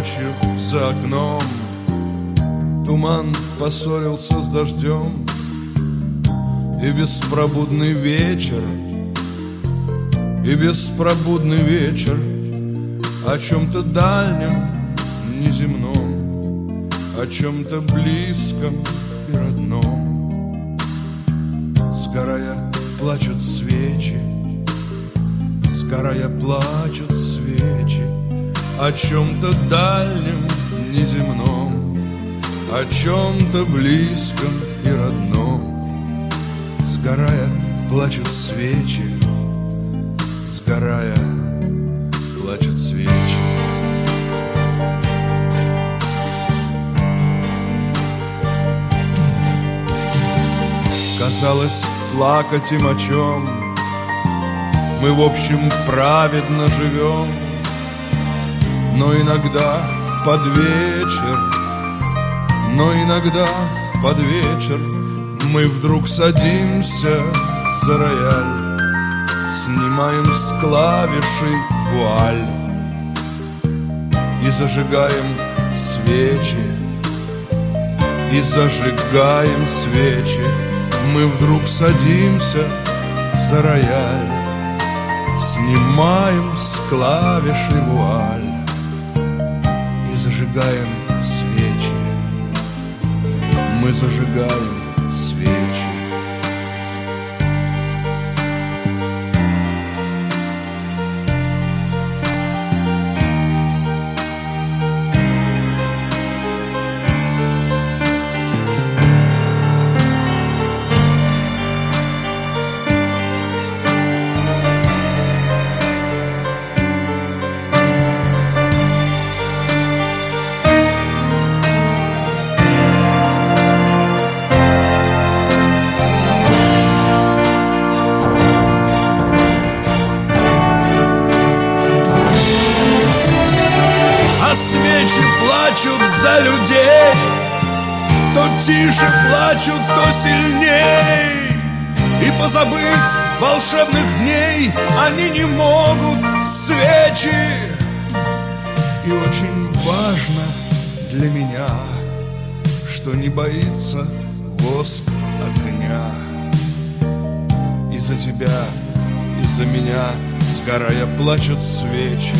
ночью за окном туман поссорился с дождем, и беспробудный вечер, и беспробудный вечер о чем-то дальнем, неземном, о чем-то близком и родном. Сгорая, плачут свечи, сгорая, плачут свечи о чем-то дальнем, неземном, о чем-то близком и родном. Сгорая, плачут свечи, сгорая, плачут свечи. Казалось, плакать им о чем? Мы в общем праведно живем, но иногда под вечер, но иногда под вечер мы вдруг садимся за рояль, снимаем с клавишей вуаль и зажигаем свечи, и зажигаем свечи. Мы вдруг садимся за рояль, снимаем с клавиши вуаль и зажигаем свечи. Мы зажигаем свечи. Плачут за людей, то тише плачут, то сильней, и позабыть волшебных дней они не могут, свечи. И очень важно для меня, что не боится воск огня. И за тебя, и за меня, сгорая, плачут свечи.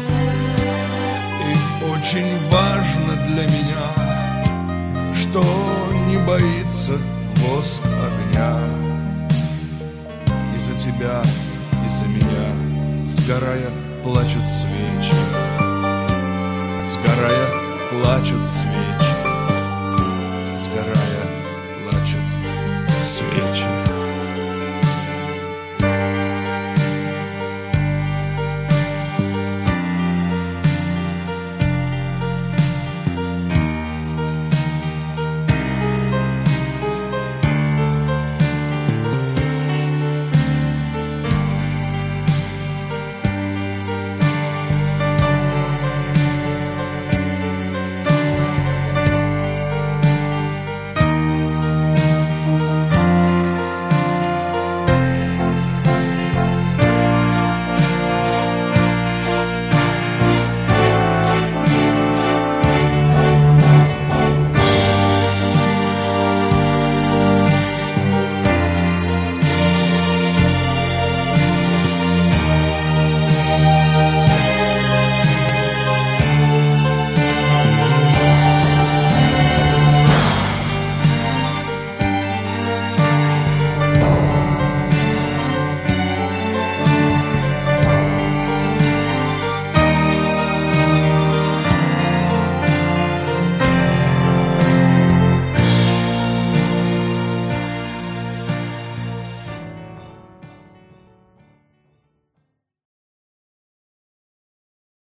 И очень важно для меня, что не боится воск огня. И за тебя, и за меня, сгорая, плачут свечи. Сгорая, плачут свечи.